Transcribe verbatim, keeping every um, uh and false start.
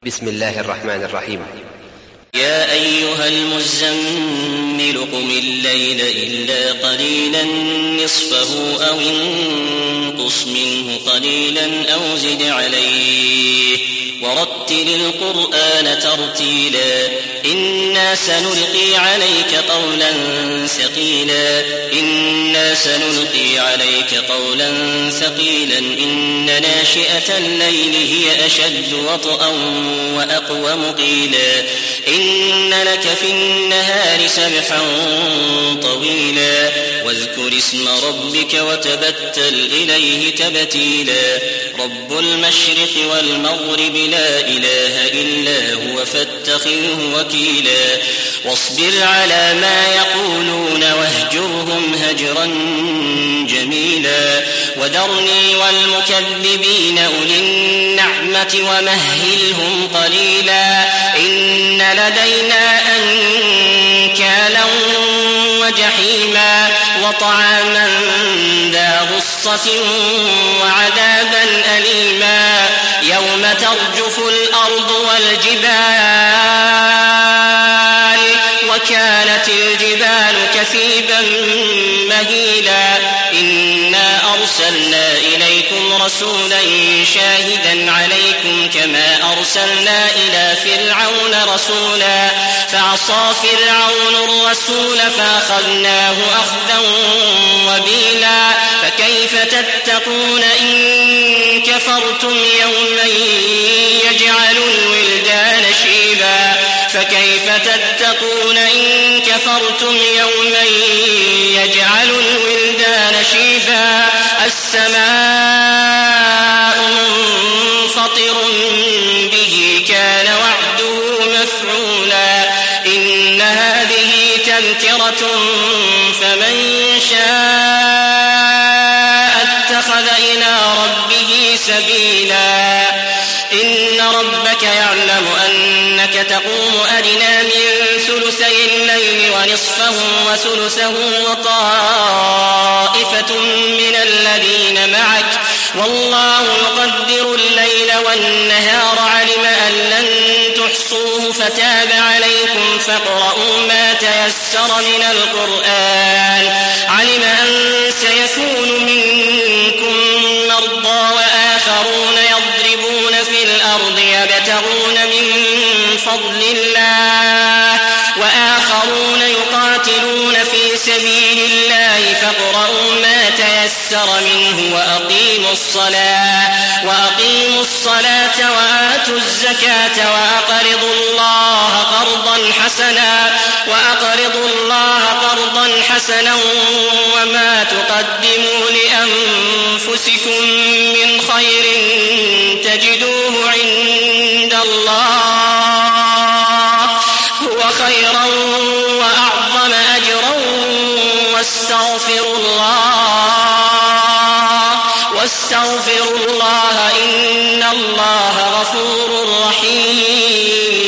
بسم الله الرحمن الرحيم. يا أيها المزمل قم الليل إلا قليلا نصفه أو انقص منه قليلا أو زد عليه ورتل القرآن ترتيلا إنا سنلقي عليك قولا ثقيلا إنا سنلقي عليك قولا ثقيلا إن ناشئة الليل هي أشد وطئا وأقوم قيلا إن لك في النهار سبحا طويلا واذكر اسم ربك وتبتل إليه تبتيلا رب المشرق والمغرب لا إله إلا هو فاتخذه وكيلا واصبر على ما يقولون واهجرهم هجرا جميلا وذرني والمكذبين أولي النعمة ومهلهم قليلا إن لدينا أنكالا وجحيما وطعاما ذا غصة وعذابا أليما يوم ترجف الأرض والجبال وكانت الجبال كثيبا مهيلا إنا أرسلنا إليكم رسولا شاهدا عليكم كما أرسلنا إلى فرعون رسولا فعصى فرعون الرسول فأخذناه أخذا وبيلا فكيف تتقون إن كفرتم يوما يجعل الولدان شيبا فكيف تتقون إن كفرتم يوما يجعل الولدان شيبا السماء منفطر به كان وعده مفعولا إن هذه تذكرة فمن شاء اتخذ إلى ربه سبيلا إن ربك يعلم أنك تقوم أدنى من ثلثي الليل ونصفه وثلثه وطائفة من الذين معك والله يقدر الليل والنهار علم أن لن تحصوه فتاب عليكم فاقرؤوا ما تيسر من القرآن علم أن سيكون منكم مرضى وآخرون يضربون في الأرض يبتغون من فضل الله وآخرون يقاتلون في سبيل الله فاقرؤوا ما تيسر منه وأقيموا الصلاة وأقيموا الصلاة وآتوا الزكاة وأقرضوا الله قرضا حسنا وأقرضوا الله قرضا حسنا وما تقدموا لأنفسكم من خير تجدوه عند الله هو خيرا وأعظم أجرا واستغفروا الله واستغفروا الله إن الله غفور رحيم.